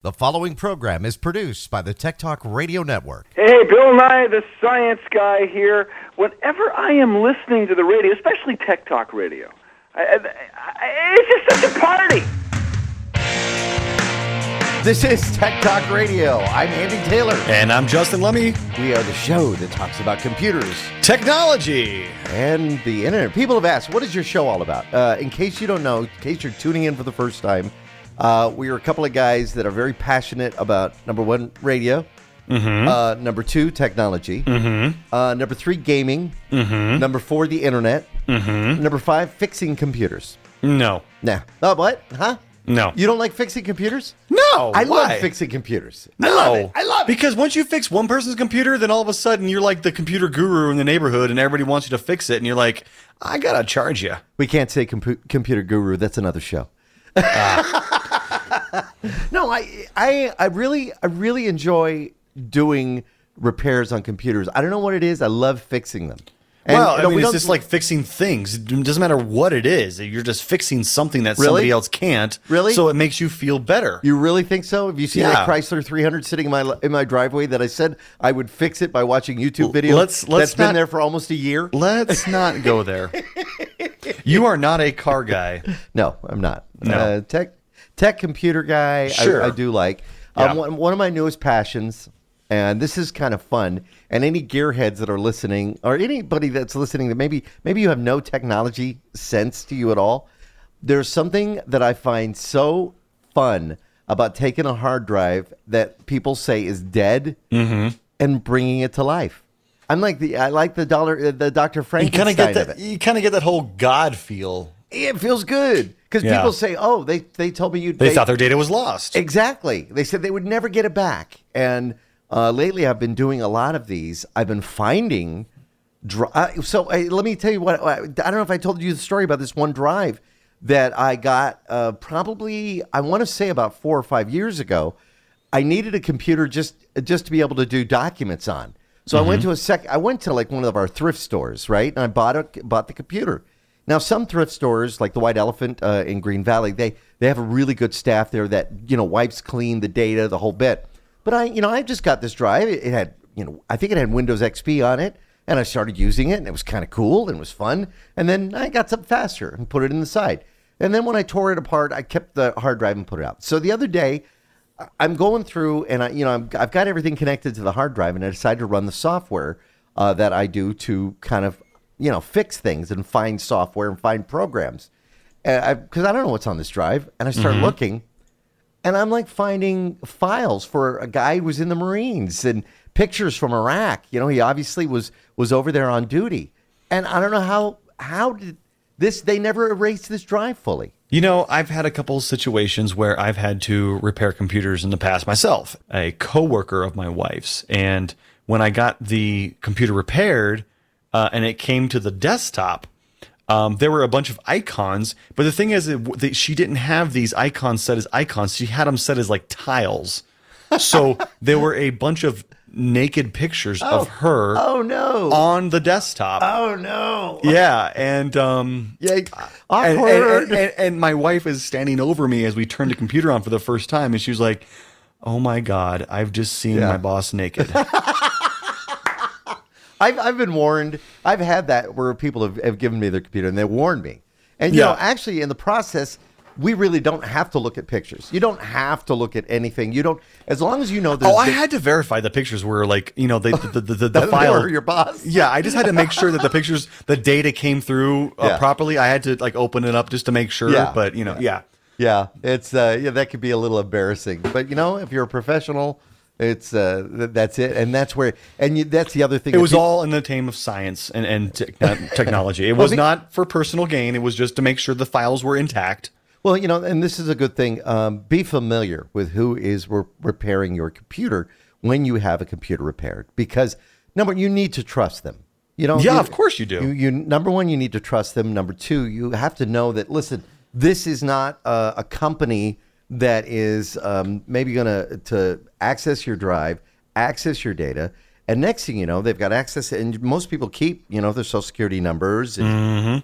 The following program is produced by the Tech Talk Radio Network. Hey, Bill Nye, the science guy here. Whenever I am listening to the radio, especially Tech Talk Radio, it's just such a party. This is Tech Talk Radio. I'm Andy Taylor. And I'm Justin Lemmy. We are the show that talks about computers, technology, and the internet. People have asked, what is your show all about? In case you don't know, in case you're tuning in for the first time, we are a couple of guys that are very passionate about, number one, radio, number two, technology, number three, gaming, number four, the internet, number five, fixing computers. No. Nah. What? Huh? No. You don't like fixing computers? No. I love fixing computers. No. I love it. Because once you fix one person's computer, then all of a sudden you're like the computer guru in the neighborhood and everybody wants you to fix it. And you're like, I got to charge you. We can't say computer guru. That's another show. No, I really enjoy doing repairs on computers. I don't know what it is. I love fixing them. And, well, it's just like fixing things. It doesn't matter what it is. You're just fixing something that somebody else can't. Really? So it makes you feel better. You really think so? Have you seen that Chrysler 300 sitting in my driveway that I said I would fix it by watching YouTube videos? That's been there for almost a year. Let's not go there. You are not a car guy. No, I'm not. No. Tech computer guy. Sure. I do like. Yeah. One of my newest passions. And this is kind of fun. And any gearheads that are listening, or anybody that's listening that maybe you have no technology sense to you at all, there's something that I find so fun about taking a hard drive that people say is dead and bringing it to life. I like the Dr. Frankenstein of it. You kind of get that whole God feel. It feels good because people say, "Oh, they told me they thought their data was lost." Exactly. They said they would never get it back, and lately, I've been doing a lot of these. I've been finding. Let me tell you what. I don't know if I told you the story about this one drive that I got. Probably, I want to say about 4 or 5 years ago. I needed a computer just to be able to do documents on. So I went to like one of our thrift stores, right? And I bought the computer. Now, some thrift stores, like the White Elephant in Green Valley, they have a really good staff there that wipes clean the data, the whole bit. But I just got this drive. It had, I think it had Windows XP on it, and I started using it, and it was kind of cool and it was fun. And then I got something faster and put it in the side. And then when I tore it apart, I kept the hard drive and put it out. So the other day, I'm going through, and I've got everything connected to the hard drive, and I decided to run the software that I do to kind of, fix things and find software and find programs, because I don't know what's on this drive. And I started looking. And I'm like finding files for a guy who was in the Marines and pictures from Iraq. He obviously was over there on duty. And I don't know how did this, they never erased this drive fully. I've had a couple situations where I've had to repair computers in the past myself. A coworker of my wife's. And when I got the computer repaired and it came to the desktop, there were a bunch of icons, but the thing is that she didn't have these icons set as icons. She had them set as like tiles. So there were a bunch of naked pictures of her on the desktop. Oh, no. Yeah. And awkward. And my wife is standing over me as we turned the computer on for the first time. And she was like, oh, my God, I've just seen my boss naked. I've been warned. I've had that where people have given me their computer and they warned me. And, actually in the process, we really don't have to look at pictures. You don't have to look at anything. You don't, as long as you know there's... I had to verify the pictures were like, the file. Were your boss? Yeah, I just had to make sure that the pictures, the data came through properly. I had to like open it up just to make sure, but Yeah, it's, that could be a little embarrassing. But, if you're a professional... It's that's it, and that's where, that's the other thing. It was all in the name of science and technology. It was not for personal gain. It was just to make sure the files were intact. Well, and this is a good thing. Be familiar with who is repairing your computer when you have a computer repaired, because number one, you need to trust them. Of course you do. You number one, you need to trust them. Number two, you have to know that. Listen, this is not a company that is maybe going to access your drive, access your data, and next thing you know, they've got access, and most people keep, their social security numbers. And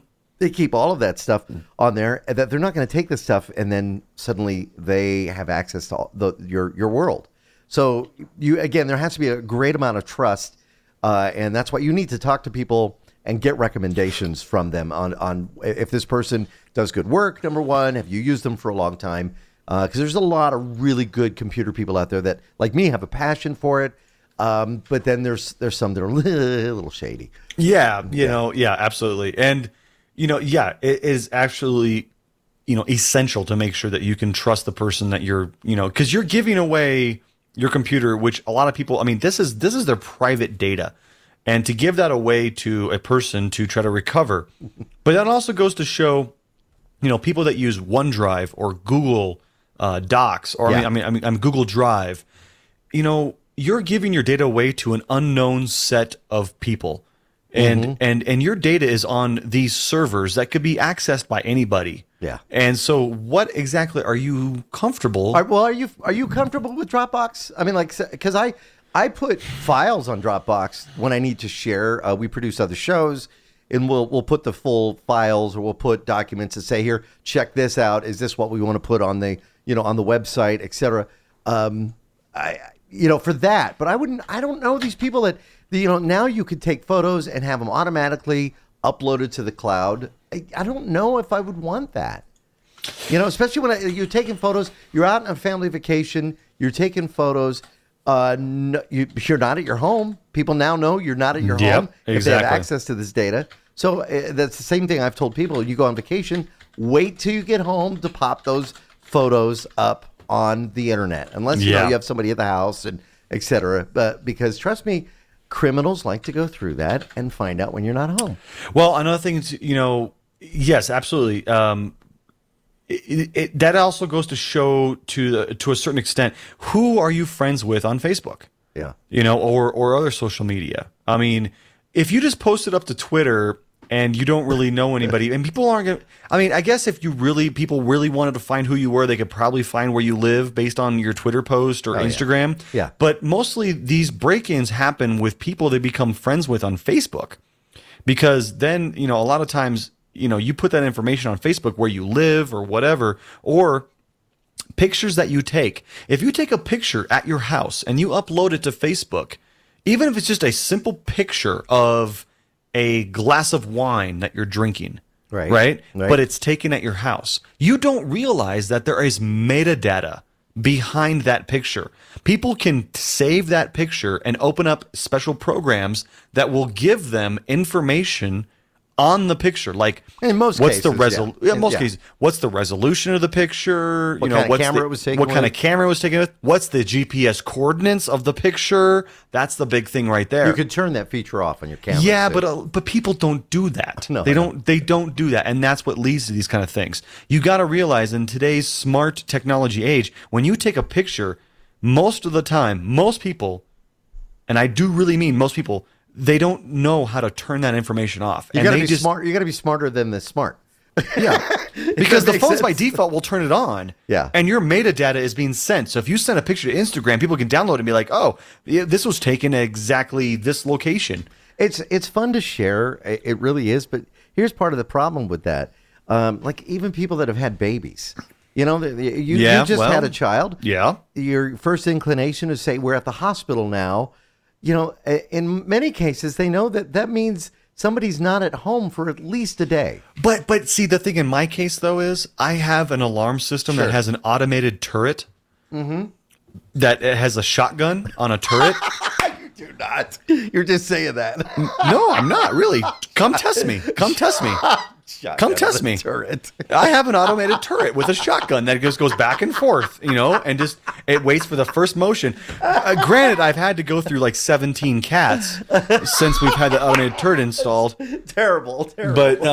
They keep all of that stuff on there, and that they're not going to take this stuff and then suddenly they have access to your world. So there has to be a great amount of trust, and that's why you need to talk to people and get recommendations from them on if this person does good work. Number one, have you used them for a long time? Because there's a lot of really good computer people out there that, like me, have a passion for it. But then there's some that are a little shady. Yeah, absolutely. And, it is actually, essential to make sure that you can trust the person that you're, because you're giving away your computer, which a lot of people, this is their private data. And to give that away to a person to try to recover. But that also goes to show, people that use OneDrive or Google Docs or Google Drive, you're giving your data away to an unknown set of people. And and your data is on these servers that could be accessed by anybody. Yeah. And so what exactly are you comfortable? Are you comfortable with Dropbox? Because I put files on Dropbox when I need to share. We produce other shows, and we'll put the full files, or we'll put documents that say, "Here, check this out. Is this what we want to put on the on the website, etc." For that. But I don't know these people that now you could take photos and have them automatically uploaded to the cloud. I don't know if I would want that. Especially when you're taking photos, you're out on a family vacation, you're taking photos. You're not at your home. People now know you're not at your home if they have access to this data. So that's the same thing I've told people. You go on vacation, wait till you get home to pop those photos up on the internet, unless you have somebody at the house and etc. But because trust me, criminals like to go through that and find out when you're not home. Well, another thing is, yes, absolutely. That also goes to show to a certain extent, who are you friends with on Facebook? Yeah. Or other social media. If you just post it up to Twitter and you don't really know anybody, and people aren't going to, I guess if people really wanted to find who you were, they could probably find where you live based on your Twitter post or Instagram. Yeah. But mostly these break-ins happen with people they become friends with on Facebook. Because then, a lot of times, you put that information on Facebook where you live or whatever, or pictures that you take. If you take a picture at your house and you upload it to Facebook, even if it's just a simple picture of a glass of wine that you're drinking, right? But it's taken at your house, you don't realize that there is metadata behind that picture. People can save that picture and open up special programs that will give them information on the picture, like in most cases, most cases, what's the resolution of the picture? What kind of camera it was taken? What kind of camera it was taken with? What's the GPS coordinates of the picture? That's the big thing right there. You could turn that feature off on your camera. Yeah, but people don't do that. No, they don't do that, and that's what leads to these kind of things. You got to realize in today's smart technology age, when you take a picture, most of the time, most people, and I do really mean most people, they don't know how to turn that information off. You got to be smart. You got to be smarter than the smart. Yeah, because the phones by default will turn it on. Yeah, and your metadata is being sent. So if you send a picture to Instagram, people can download it and be like, "Oh, this was taken at exactly this location." It's fun to share. It really is. But here's part of the problem with that. Like even people that have had babies. You just had a child. Yeah. Your first inclination is say, we're at the hospital now. In many cases, they know that means somebody's not at home for at least a day. But see, the thing in my case, though, is I have an alarm system that has an automated turret that has a shotgun on a turret. You do not. You're just saying that. No, I'm not, really. Come test me. Come test me. Come test me. Turret. I have an automated turret with a shotgun that just goes back and forth, and just it waits for the first motion. Granted, I've had to go through like 17 cats since we've had the automated turret installed. Terrible. But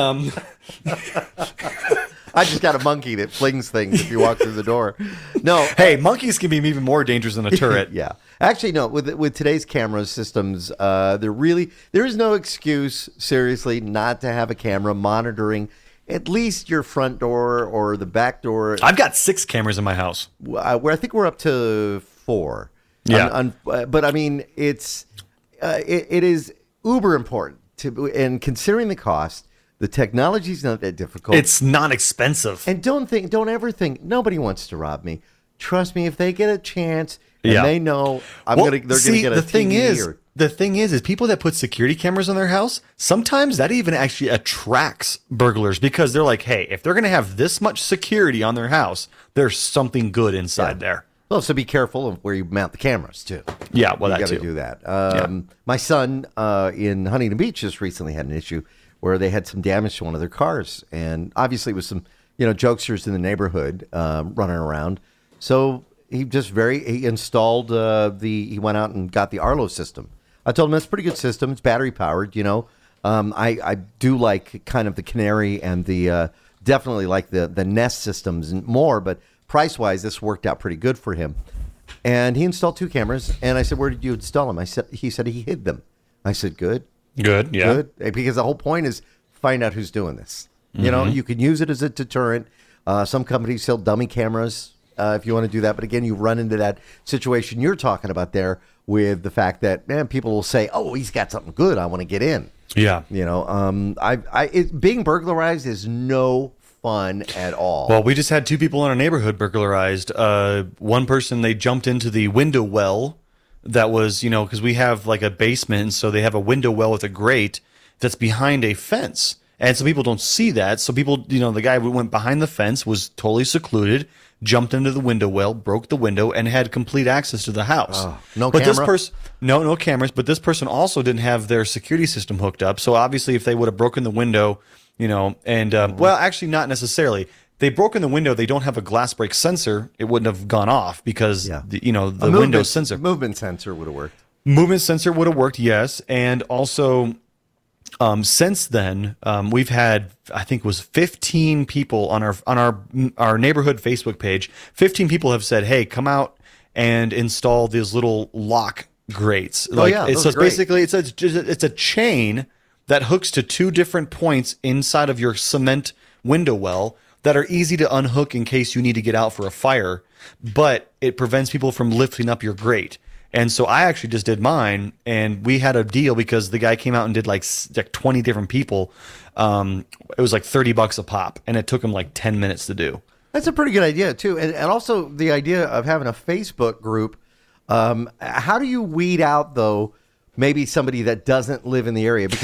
I just got a monkey that flings things if you walk through the door. No. Hey, monkeys can be even more dangerous than a turret. Yeah. Actually, no. With today's camera systems, there is no excuse, seriously, not to have a camera monitoring at least your front door or the back door. I've got 6 cameras in my house. Where I think we're up to 4. Yeah. But I mean, it is uber important and considering the cost. The technology's not that difficult. It's not expensive. And don't ever think nobody wants to rob me. Trust me, if they get a chance and Yeah. they know they're Well, gonna see, get a the thing TV is, or- the thing is people that put security cameras in their house, sometimes that even actually attracts burglars because they're like, hey, if they're going to have this much security on their house, there's something good inside there. Well, so be careful of where you mount the cameras too. Yeah, well, You that got to too. do that. My son in Huntington Beach just recently had an issue where they had some damage to one of their cars, and obviously it was some jokesters in the neighborhood running around. So he installed he went out and got the Arlo system. I told him that's a pretty good system. It's battery powered. I do like kind of the Canary and the definitely like the Nest systems and more, but price wise, this worked out pretty good for him. And he installed 2 cameras, and I said, "Where did you install them?" He said he hid them. I said, "Good, Good, yeah. good," because the whole point is find out who's doing this. You can use it as a deterrent. Some companies sell dummy cameras if you want to do that, but again, you run into that situation you're talking about there with the fact that people will say, "Oh, he's got something good. I want to get in." Yeah. Being burglarized is no fun at all. Well, we just had 2 people in our neighborhood burglarized. One person, they jumped into the window well that was, because we have like a basement, and so they have a window well with a grate that's behind a fence. And some people don't see that. So people, the guy who went behind the fence was totally secluded, jumped into the window well, broke the window, and had complete access to the house. No but camera? This person, no cameras. But this person also didn't have their security system hooked up. So obviously, if they would have broken the window, well, actually, not necessarily. They broke in the window. They don't have a glass break sensor. It wouldn't have gone off because the window sensor, movement sensor would have worked. movement sensor would have worked. Yes, and also. Since then, we've had, I think it was 15 people on our neighborhood Facebook page. 15 people have said, "Hey, come out and install these little lock grates." those are great. Basically it's a chain that hooks to 2 different points inside of your cement window well that are easy to unhook in case you need to get out for a fire, but it prevents people from lifting up your grate. And so I actually just did mine, and we had a deal because the guy came out and did like 20 different people. It was like $30 a pop, and it took him like 10 minutes to do. That's a pretty good idea too, and also the idea of having a Facebook group. How do you weed out though? Maybe somebody that doesn't live in the area because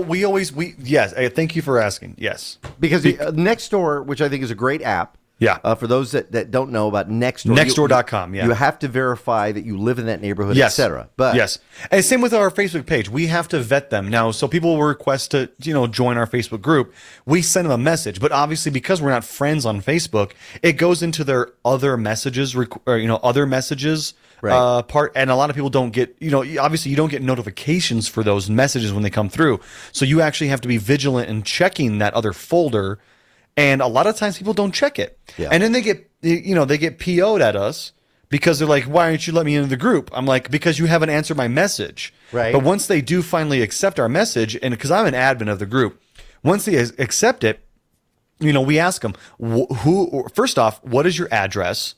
yes. Thank you for asking. Yes, because Nextdoor, which I think is a great app. Yeah. For those that don't know about Nextdoor. Nextdoor.com, yeah. You have to verify that you live in that neighborhood, yes, etc. But yes, and same with our Facebook page. We have to vet them now. So people will request to join our Facebook group. We send them a message, but obviously because we're not friends on Facebook, it goes into their other messages, other messages. Right. Part, and a lot of people don't get, obviously you don't get notifications for those messages when they come through. So you actually have to be vigilant in checking that other folder. And a lot of times people don't check it. Yeah. And then they get PO'd at us because they're like, "Why aren't you letting me into the group?" I'm like, "Because you haven't answered my message." Right. But once they do finally accept our message, and because I'm an admin of the group, once they accept it, we ask them, first off, what is your address?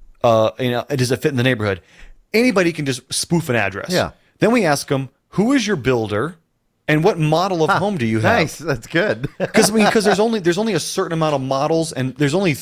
Does it fit in the neighborhood? Anybody can just spoof an address. Yeah. Then we ask them, who is your builder? And what model of home do you have? nice, that's good. Because there's only a certain amount of models, and there's only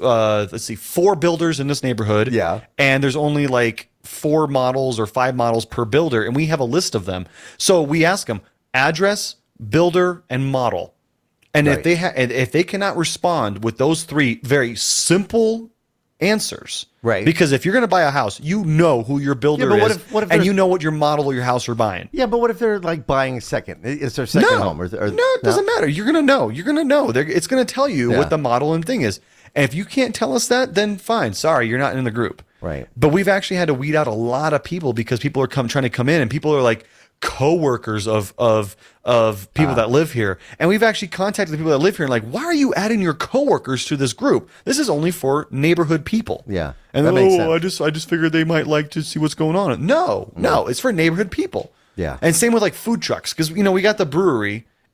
4 builders in this neighborhood. Yeah. And there's only like 4 models or 5 models per builder, and we have a list of them. So we ask them address, builder, and model. And Right. if they cannot respond with those 3 very simple answers, Right. Because if you're going to buy a house, you know who your builder but what is, if and there's- you know what your model of your house are buying. Yeah, but what if they're like buying a second? Is their second home? No, it doesn't matter. You're gonna know. It's gonna tell you Yeah. what the model and thing is. And if you can't tell us that, then fine. Sorry, you're not in the group. Right. But we've actually had to weed out a lot of people because people are trying to come in, and people are like co-workers of people that live here. And we've actually contacted the people that live here and like, why are you adding your coworkers to this group? This is only for neighborhood people. Yeah, And that then, makes sense. I just figured they might like to see what's going on. No, it's for neighborhood people. Yeah. And same with like food trucks, because we got the brewery,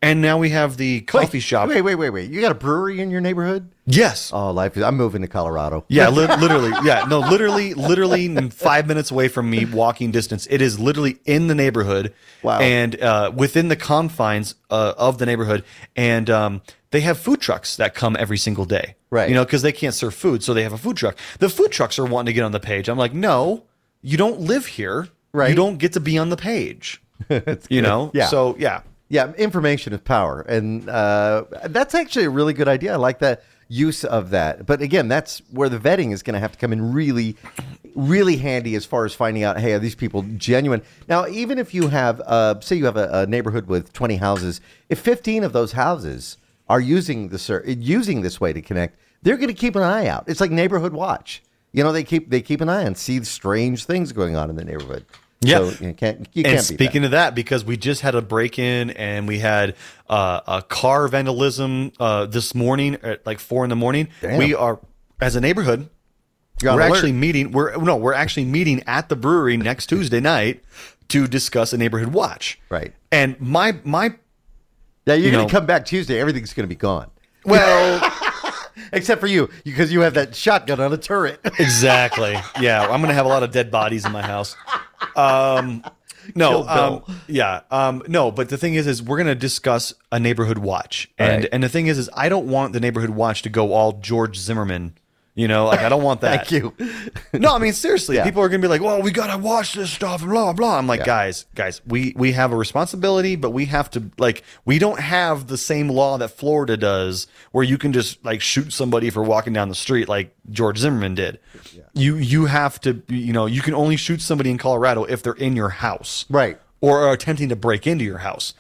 And now we have the coffee shop. Wait. You got a brewery in your neighborhood? Yes. Oh, life is. I'm moving to Colorado. Yeah, literally. Yeah, no, literally 5 minutes away from me, walking distance. It is literally in the neighborhood. Wow. And within the confines of the neighborhood. And they have food trucks that come every single day. Right. You know, because they can't serve food, so they have a food truck. The food trucks are wanting to get on the page. I'm like, no, you don't live here. Right. You don't get to be on the page. You know? Yeah. So, yeah. Yeah, information is power, and that's actually a really good idea. I like the use of that. But again, that's where the vetting is going to have to come in really, really handy as far as finding out, hey, are these people genuine? Now, even if you have, say you have a neighborhood with 20 houses, if 15 of those houses are using this way to connect, they're going to keep an eye out. It's like neighborhood watch. You know, they keep an eye on, see strange things going on in the neighborhood. Yeah. So you can't And beat speaking of that, because we just had a break-in and we had a car vandalism this morning at like 4 a.m. Damn. We are, as a neighborhood, You're on we're alert. actually meeting. We're actually meeting at the brewery next Tuesday night to discuss a neighborhood watch. Right. And my Yeah, you're You going know- to come back Tuesday. Everything's going to be gone. well. Except for you, because you have that shotgun on a turret. Exactly. Yeah, I'm gonna have a lot of dead bodies in my house. No, Kill Bill. no. But the thing is we're gonna discuss a neighborhood watch, and Right. and the thing is I don't want the neighborhood watch to go all George Zimmerman. You know, like I don't want that. Thank you. No, I mean seriously, Yeah. people are gonna be like, "Well, we gotta watch this stuff," and blah blah. I'm like, guys, we have a responsibility, but we have to we don't have the same law that Florida does, where you can just like shoot somebody for walking down the street like George Zimmerman did. You have to, you can only shoot somebody in Colorado if they're in your house, Right. or are attempting to break into your house.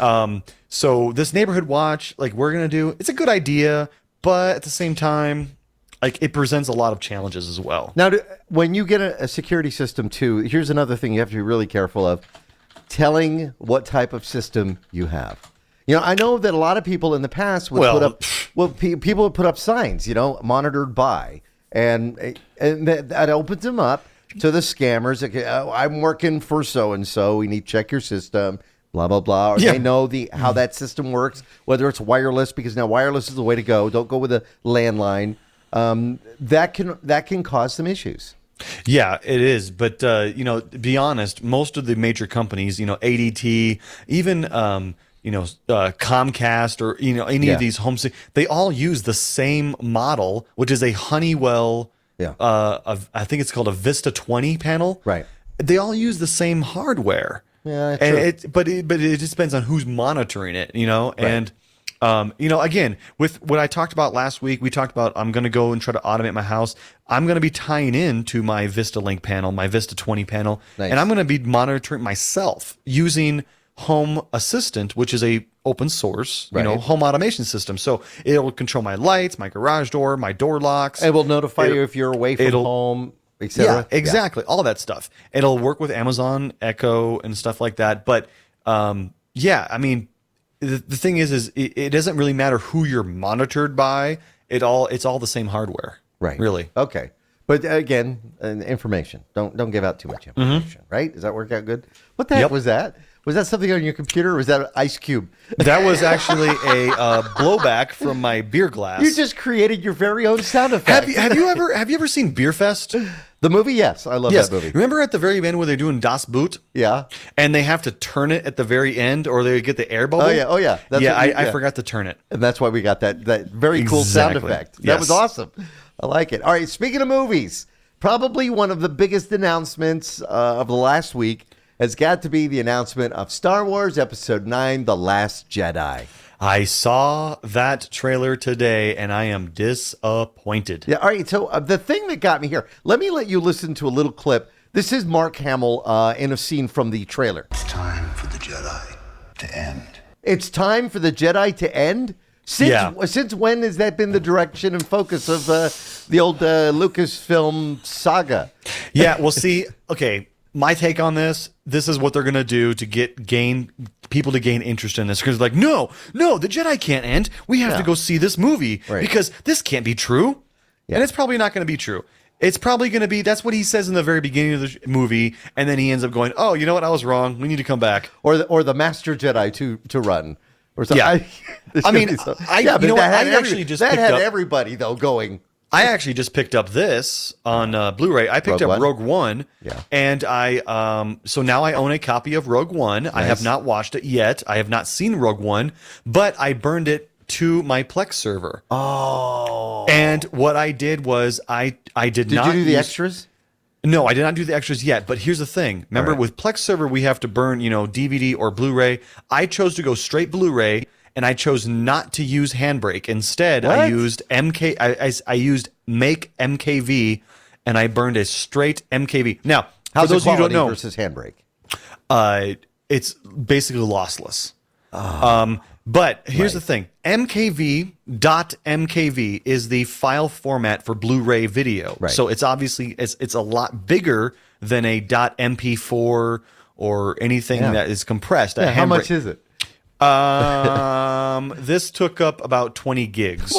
So this neighborhood watch, like we're gonna do, it's a good idea, but at the same time, like it presents a lot of challenges as well. Now, when you get a security system too, here's another thing you have to be really careful of: telling what type of system you have. You know, I know that a lot of people in the past would people would put up signs, monitored by, and that opens them up to the scammers. Okay, I'm working for so and so. We need to check your system. Blah blah blah. Or Yeah. they know how that system works, whether it's wireless, because now wireless is the way to go. Don't go with a landline. That can cause some issues. Yeah, it is. But, to be honest, most of the major companies, ADT, even, Comcast or, any Yeah. of these they all use the same model, which is a Honeywell, Yeah. I think it's called a Vista 20 panel. Right. They all use the same hardware. Yeah, and true. but it just depends on who's monitoring it, and again, with what I talked about last week, we talked about I'm going to go and try to automate my house. I'm going to be tying into my Vista Link panel, my Vista 20 panel, Nice. and I'm going to be monitoring myself using Home Assistant, which is a open source, Right. home automation system. So it will control my lights, my garage door, my door locks. It will notify you if you're away from it'll- home, etc. Yeah, exactly. All that stuff. It'll work with Amazon Echo and stuff like that. But I mean, the thing is it doesn't really matter who you're monitored by. It's all the same hardware. Right. Really. Okay. But again, information. Don't give out too much information. Right? Does that work out good? What the heck Yep. was that? Was that something on your computer, or was that an ice cube? That was actually a blowback from my beer glass. You just created your very own sound effect. have you ever seen Beer Fest? The movie? Yes, I love that movie. Remember at the very end where they're doing Das Boot? Yeah. And they have to turn it at the very end, or they get the air bubble. Oh yeah. That's yeah, what you- I forgot to turn it. And that's why we got that very cool sound Exactly. effect. That Yes. was awesome. I like it. All right, speaking of movies, probably one of the biggest announcements of the last week has got to be the announcement of Star Wars Episode 9, The Last Jedi. I saw that trailer today, and I am disappointed. Yeah, all right, so the thing that got me here, let me let you listen to a little clip. This is Mark Hamill in a scene from the trailer. It's time for the Jedi to end. It's time for the Jedi to end? Since when has that been the direction and focus of the old Lucasfilm saga? Yeah, well, see, okay, my take on this is what they're going to do to gain people to gain interest in this. Because like, no, the Jedi can't end. We have to go see this movie Right. because this can't be true. Yeah. And it's probably not going to be true. It's probably going to be, that's what he says in the very beginning of the movie. And then he ends up going, oh, you know what? I was wrong. We need to come back. Or the Master Jedi to run. Or something. Yeah. I mean, yeah, but you know what? that had I actually just that picked had up- everybody though going. I actually just picked up this on Blu-ray. I picked Rogue up One? Rogue One, Yeah. and so now I own a copy of Rogue One. I have not watched it yet. I have not seen Rogue One, but I burned it to my Plex server. Oh. And what I did was I did not Did you do the use- extras? No, I did not do the extras yet. But here's the thing. Remember, All right. with Plex server, we have to burn, DVD or Blu-ray. I chose to go straight Blu-ray, and I chose not to use Handbrake. Instead, I What? used I used Make MKV, and I burned a straight MKV. Now, How's for those the of you who quality don't know, versus Handbrake? it's basically lossless. But here's the thing. MKV.mkv is the file format for Blu-ray video. Right. So it's obviously it's a lot bigger than a .mp4 or anything Yeah. that is compressed. Yeah, how much is it? This took up about 20 gigs.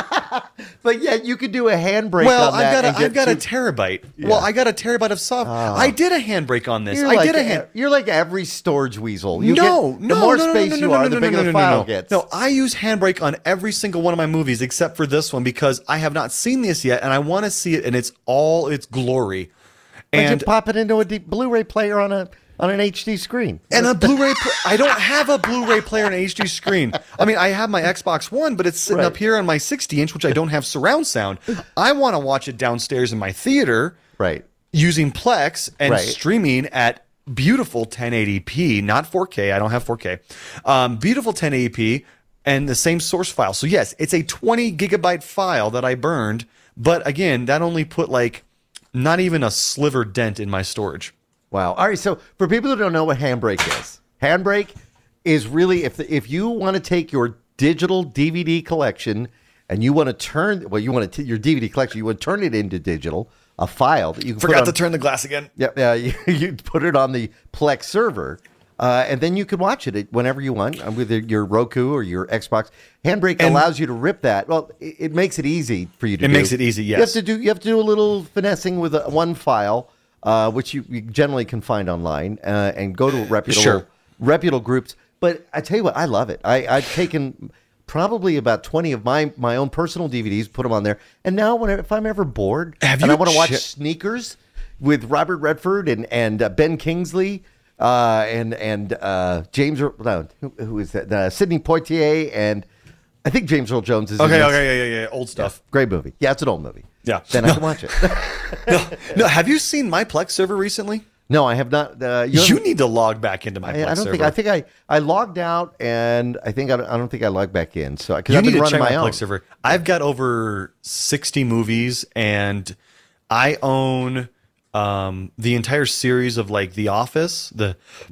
But yeah, you could do a Handbrake Well, on that. I've got a terabyte. Well, I got a terabyte of software. I did a Handbrake on this. You're like every storage weasel. The No, more space you are, the bigger the file gets. No, I use Handbrake on every single one of my movies except for this one because I have not seen this yet and I want to see it in all its glory. But And you pop it into a Blu-ray player on an HD screen. and a Blu-ray, I don't have a Blu-ray player and an HD screen. I mean, I have my Xbox One, but it's sitting Right. up here on my 60-inch, which I don't have surround sound. I want to watch it downstairs in my theater, Right. using Plex and Right. streaming at beautiful 1080p, not 4K. I don't have 4K. Beautiful 1080p and the same source file. So yes, it's a 20 gigabyte file that I burned, but again, that only put not even a sliver dent in my storage. Wow. All right. So for people who don't know what Handbrake is, Handbrake is really if you want to take your digital DVD collection and you want to turn your DVD collection, you want to turn it into digital, a file that you can Forgot put to on, turn the glass again. Yeah, you put it on the Plex server, and then you can watch it whenever you want with your Roku or your Xbox. Handbrake allows you to rip that. Well, it makes it easy for you to do. It makes it easy, yes. You have to do a little finessing with one file, which you generally can find online, and go to reputable groups. But I tell you what, I love it. I've taken probably about 20 of my own personal DVDs, put them on there, and now if I'm ever bored Have and you I want to watch che- Sneakers with Robert Redford and Ben Kingsley and James who is that? Sidney Poitier and I think James Earl Jones is in this. Okay, yeah, old stuff. Great movie. Yeah, it's an old movie. Yeah. Then I can watch it. No, have you seen my Plex server recently? No, I have not. You need to log back into my Plex I don't server. think. I think I logged out, and I don't think I logged back in. So because You I've need been to running check my my own. Plex server. I've got over 60 movies, and I own the entire series of The Office, the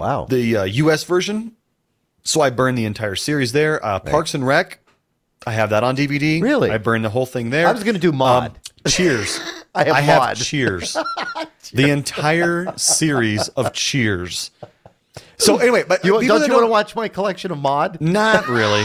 U.S. version. So I burned the entire series there. Parks and Rec, I have that on DVD. Really? I burned the whole thing there. I was going to do Mod. Cheers. I have Mod. Cheers. The entire series of Cheers. So anyway, but Don't you people that want to watch my collection of Mod? Not really.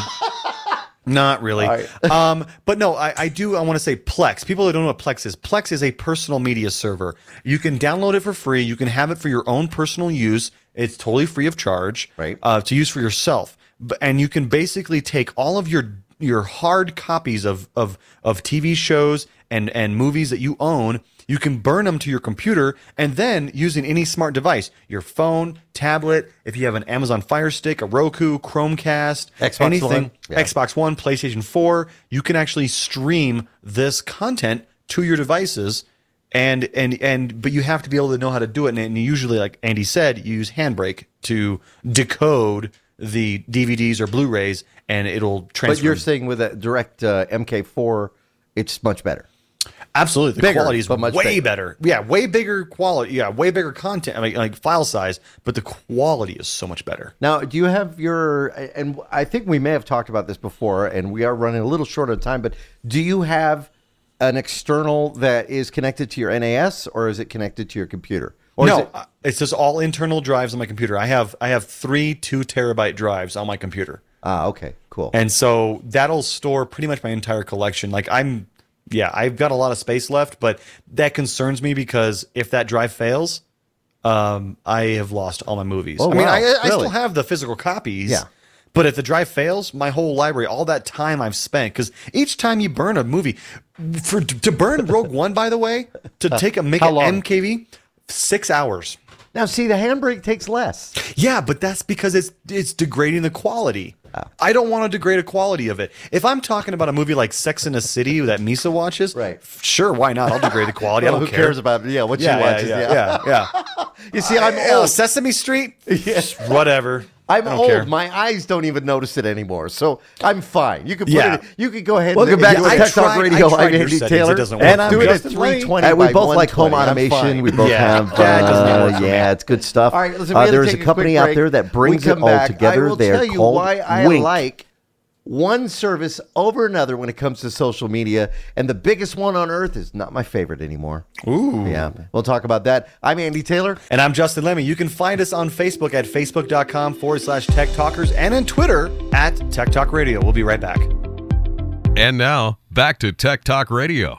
Not really. All right. But no, I do. I want to say Plex. People that don't know what Plex is a personal media server. You can download it for free. You can have it for your own personal use. It's totally free of charge, Right. To use for yourself. And you can basically take all of your hard copies of TV shows and movies that you own. You can burn them to your computer, and then using any smart device, your phone, tablet, if you have an Amazon Fire Stick, a Roku, Chromecast, Xbox anything, One. Yeah. Xbox One, PlayStation 4, you can actually stream this content to your devices, but you have to be able to know how to do it. And usually, like Andy said, you use Handbrake to decode the DVDs or Blu-rays, and it'll transfer. But you're saying with a direct MK4, it's much better. Absolutely, the Bigger, quality is but much way bigger. better. Yeah, way bigger quality. Yeah, way bigger content. I mean, like file size, but the quality is so much better. Now, do you have and I think we may have talked about this before, and we are running a little short on time, but do you have an external that is connected to your NAS, or is it connected to your computer? Or is No, it- it's just all internal drives on my computer. I have 3 2-terabyte drives on my computer. Okay, cool. And so that'll store pretty much my entire collection. I've got a lot of space left, but that concerns me because if that drive fails, I have lost all my movies. Oh, I mean, wow. I Really? still have the physical copies. Yeah. But if the drive fails, my whole library, all that time I've spent, because each time you burn a movie, to burn Rogue One, by the way, make How an long? MKV, 6 hours. Now, see, the handbrake takes less. Yeah, but that's because it's degrading the quality. I don't want to degrade the quality of it. If I'm talking about a movie like Sex and the City that Misa watches, Right. Sure, why not? I'll degrade the quality. I don't who care. cares about what she watches? Yeah. You see, I'm old. Sesame Street, whatever. I'm I don't old. care. My eyes don't even notice it anymore, so I'm fine. You can put Yeah. it. You could go ahead. Welcome and back do to a Tech Talk I Radio. tried I'm your Andy settings. Taylor, It doesn't work. and I'm do it at Justin 320. Lemmy. We by both like home 120. I'm automation. fine. We both Yeah. have. Yeah, it doesn't work for me. Yeah, it's good stuff. All right, listen, we gotta there's a take company quick out break. there that brings We it come all back. together. I will They're tell you called why I Wink. like one service over another when it comes to social media, and the biggest one on earth is not my favorite anymore. Ooh. Yeah, we'll talk about that. I'm Andy Taylor. And I'm Justin Lemmy. You can find us on Facebook at facebook.com/Tech Talkers and on Twitter at Tech Talk Radio. We'll be right back. And now, back to Tech Talk Radio.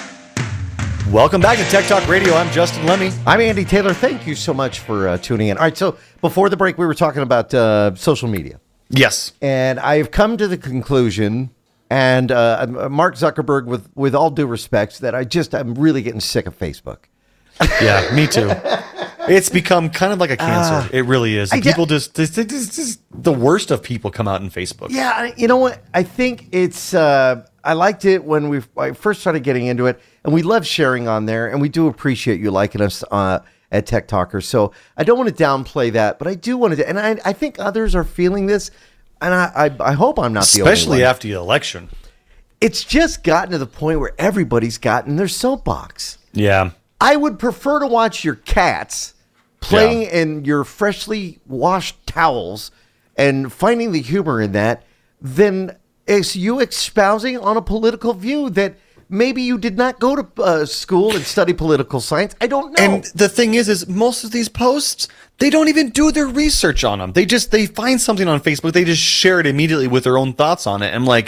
Welcome back to Tech Talk Radio. I'm Justin Lemmy. I'm Andy Taylor. Thank you so much for tuning in. All right, so before the break, we were talking about social media. Yes. And I've come to the conclusion, and Mark Zuckerberg, with all due respect, that I'm really getting sick of Facebook. Yeah, me too. It's become kind of like a cancer. It really is. I- People just the worst of people come out in Facebook. Yeah, you know what? I think it's. I liked it when I first started getting into it, and we love sharing on there, and we do appreciate you liking us at Tech Talkers. So I don't want to downplay that, but I do want to, and I think others are feeling this, and I hope I'm not the only one. Especially after the election. It's just gotten to the point where everybody's gotten their soapbox. Yeah. I would prefer to watch your cats playing in your freshly washed towels and finding the humor in that than is you espousing on a political view that maybe you did not go to school and study political science. I don't know. And the thing is most of these posts, they don't even do their research on them. They find something on Facebook, they just share it immediately with their own thoughts on it. And like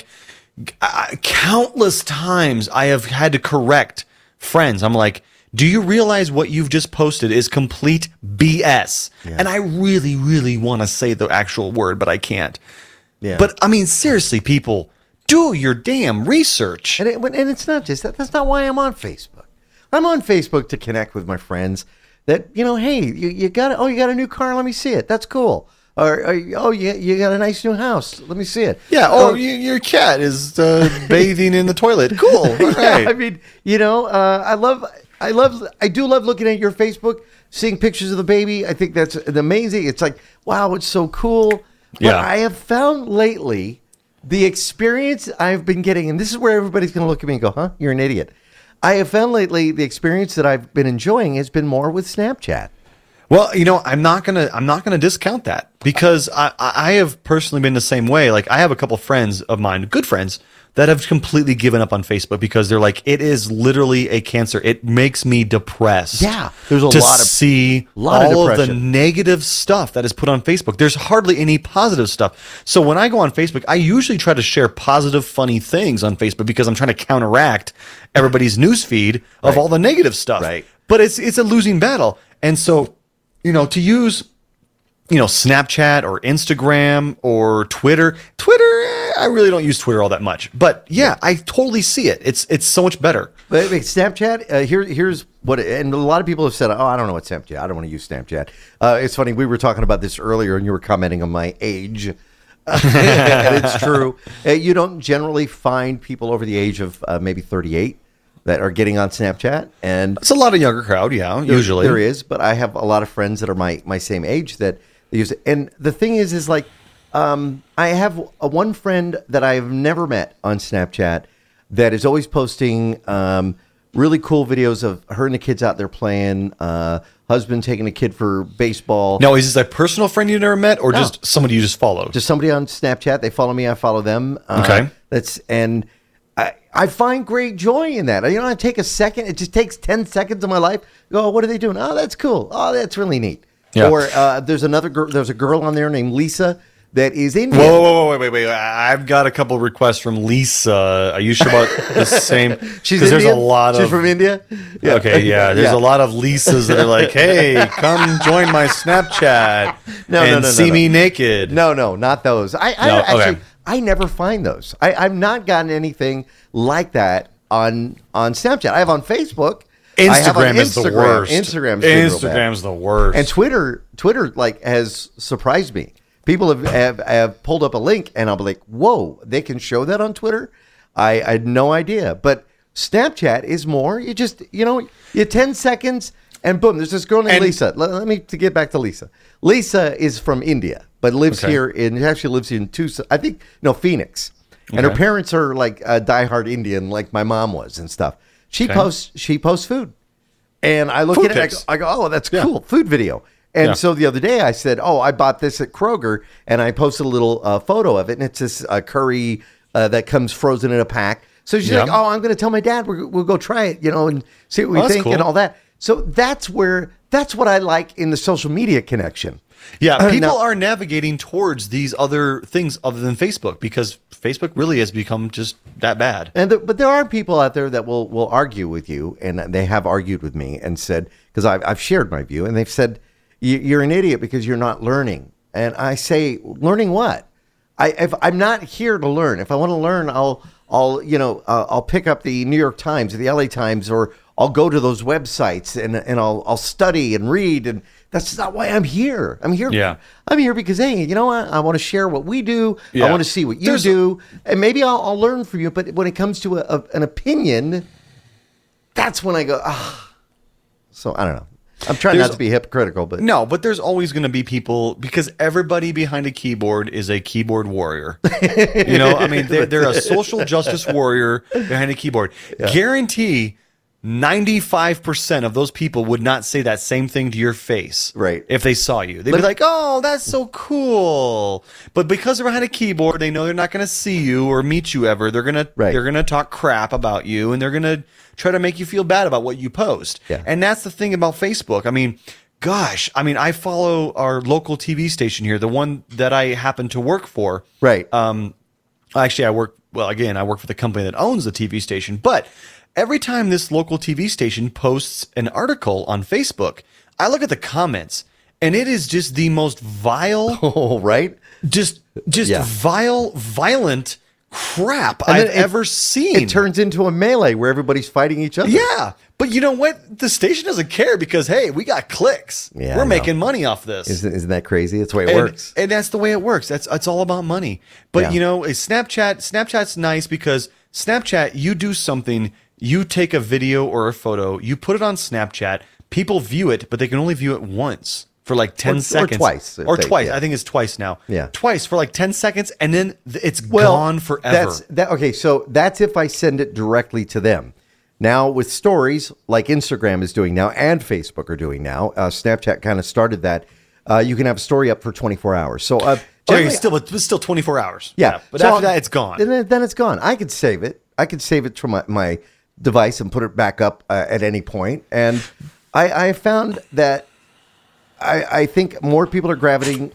countless times I have had to correct friends. I'm like, do you realize what you've just posted is complete BS? Yeah. And I really, really want to say the actual word, but I can't. Yeah. But I mean, seriously, people, do your damn research. And it's not just that. That's not why I'm on Facebook. I'm on Facebook to connect with my friends that, hey, you got a new car. Let me see it. That's cool. Or you got a nice new house. Let me see it. Yeah. Your cat is bathing in the toilet. Cool. All right. Yeah, I mean, I do love looking at your Facebook, seeing pictures of the baby. I think that's amazing. It's like, wow, it's so cool. But I have found lately the experience I've been getting, and this is where everybody's going to look at me and go, huh, you're an idiot. I have found lately the experience that I've been enjoying has been more with Snapchat. Well, I'm not gonna discount that because I have personally been the same way. Like I have a couple friends of mine, good friends, that have completely given up on Facebook because they're like, it is literally a cancer. It makes me depressed. Yeah, there's a to lot of see all of the negative stuff that is put on Facebook. There's hardly any positive stuff. So when I go on Facebook, I usually try to share positive, funny things on Facebook because I'm trying to counteract everybody's news feed of all the negative stuff. Right. But it's a losing battle, and so to use. Snapchat or Instagram or Twitter. I really don't use Twitter all that much. But yeah, I totally see it. It's so much better. But Snapchat, here's what, and a lot of people have said, oh, I don't know what Snapchat. I don't want to use Snapchat. It's funny. We were talking about this earlier, and you were commenting on my age. And it's true. You don't generally find people over the age of maybe 38 that are getting on Snapchat, and it's a lot of younger crowd. Yeah, usually there is. But I have a lot of friends that are my same age that they use it. And the thing is like, I have one friend that I've never met on Snapchat that is always posting really cool videos of her and the kids out there playing, husband taking a kid for baseball. Now, is this a personal friend you never met or just somebody you just followed? Just somebody on Snapchat. They follow me. I follow them. Okay. I find great joy in that. I take a second. It just takes 10 seconds of my life. Go, what are they doing? Oh, that's cool. Oh, that's really neat. Yeah. Or there's a girl on there named Lisa that is Indian. Whoa, wait. I've got a couple requests from Lisa. Are you sure about the same? She's Because there's a Indian? lot of. She's from India? Yeah. Okay, yeah. There's a lot of Lisas that are like, hey, come join my Snapchat and see me naked. No, not those. I No, actually, okay. I never find those. I've not gotten anything like that on Snapchat. I have on Facebook. I have on Instagram is the worst. Instagram's the worst. And Twitter like has surprised me. People have pulled up a link, and I'll be like, "Whoa, they can show that on Twitter." I had no idea, but Snapchat is more. You just you 10 seconds, and boom, there's this girl named Lisa. Let me to get back to Lisa. Lisa is from India, but lives here actually lives in Tucson. I think Phoenix, and her parents are like a diehard Indian, like my mom was and stuff. She posts food, and I look Food at it. pics. I go, "Oh, that's cool, food video." And so the other day I said, "Oh, I bought this at Kroger," and I posted a little photo of it, and it's this curry that comes frozen in a pack. So she's like, "Oh, I'm going to tell my dad we'll go try it, and see what we think and all that." So that's what I like in the social media connection. Yeah, people are navigating towards these other things other than Facebook because Facebook really has become just that bad. But there are people out there that will argue with you, and they have argued with me and said, because I've shared my view, and they've said, "You're an idiot because you're not learning." And I say, learning what? If I'm not here to learn. If I want to learn, I'll pick up the New York Times or the LA Times, or I'll go to those websites and I'll study and read. And that's not why I'm here. I'm here. Yeah. I'm here because, hey, you know what? I want to share what we do. Yeah. I want to see what you do, and maybe I'll learn from you. But when it comes to an opinion, that's when I go, ah. So I don't know. I'm trying not to be hypocritical, but No, but there's always going to be people because everybody behind a keyboard is a keyboard warrior. I mean, they're a social justice warrior behind a keyboard. Guarantee 95% of those people would not say that same thing to your face, Right. if they saw you. They'd be like, "Oh, that's so cool." But because they're behind a keyboard, they know they're not going to see you or meet you ever. They're gonna talk crap about you, and they're gonna try to make you feel bad about what you post. Yeah. And that's the thing about Facebook. I mean, gosh, I follow our local TV station here, the one that I happen to work for. right. Actually, I work for the company that owns the TV station. But every time this local TV station posts an article on Facebook, I look at the comments, and it is just the most vile, Oh, right. just Yeah. violent crap I've ever seen. It turns into a melee where everybody's fighting each other. Yeah, but you know what? The station doesn't care because, hey, we got clicks. Yeah, We're I know. making money off this. Isn't that crazy? That's the way it works. And that's the way it works. It's all about money. But Yeah. Snapchat's nice because Snapchat, you do something, you take a video or a photo, you put it on Snapchat, people view it, but they can only view it once for like 10 seconds. Or twice. Twice. I think it's twice now. Yeah. Twice for like 10 seconds, and then it's gone forever. Okay, so that's if I send it directly to them. Now with stories like Instagram is doing now and Facebook are doing now, Snapchat kind of started that. You can have a story up for 24 hours. So generally- it's still 24 hours. Yeah. But So after that, it's gone. Then it's gone. I could save it. I could save it from my device and put it back up at any point. And I found that I think more people are gravitating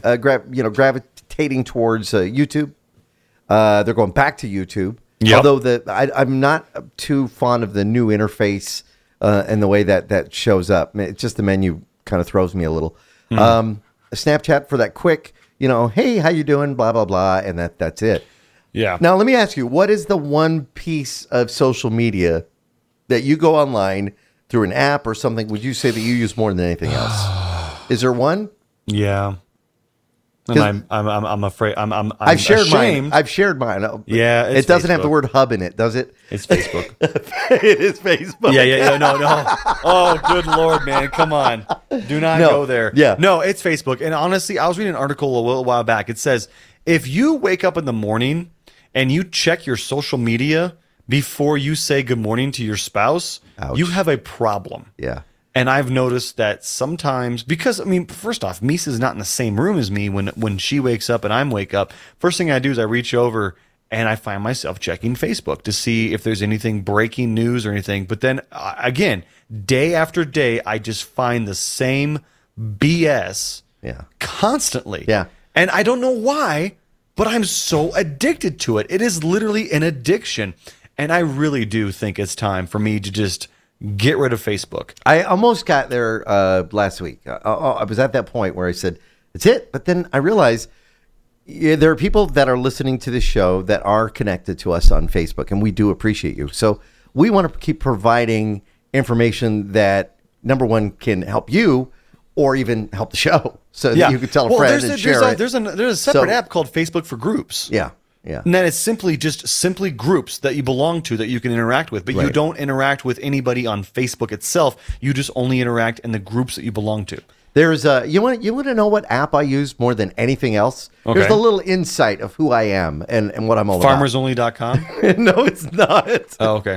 towards YouTube. They're going back to YouTube. Yep. Although I'm not too fond of the new interface and the way that shows up. It's just the menu kind of throws me a little. Snapchat for that quick, hey, how you doing? Blah blah blah, and that's it. Yeah. Now let me ask you, what is the one piece of social media that you go online through an app or something? Would you say that you use more than anything else? Is there one? Yeah. And I'm afraid I'm I've shared ashamed. mine. I've shared mine. Yeah, it's it doesn't have the Facebook. word hub in it, does it? It's Facebook. It is Facebook. Yeah. No. Oh, good Lord, man. Come on. Do not No. go there. Yeah. No, it's Facebook. And honestly, I was reading an article a little while back. It says, if you wake up in the morning and you check your social media before you say good morning to your spouse, Ouch. you have a problem. Yeah. And I've noticed that sometimes, because, first off, Misa's not in the same room as me when she wakes up and I wake up. First thing I do is I reach over and I find myself checking Facebook to see if there's anything breaking news or anything. But then, again, day after day, I just find the same BS Yeah. constantly. Yeah. And I don't know why, but I'm so addicted to it. It is literally an addiction. And I really do think it's time for me to just get rid of Facebook. I almost got there last week. I was at that point where I said, it's it. But then I realized there are people that are listening to this show that are connected to us on Facebook, and we do appreciate you. So we want to keep providing information that, number one, can help you or even help the show. So that you can tell a friend and share it. There's a separate app called Facebook for Groups. Yeah. And then it's simply groups that you belong to that you can interact with, but you don't interact with anybody on Facebook itself. You just only interact in the groups that you belong to. There's you want to know what app I use more than anything else? Okay. There's a little insight of who I am and what I'm all about. FarmersOnly.com? No, it's not. Oh, okay.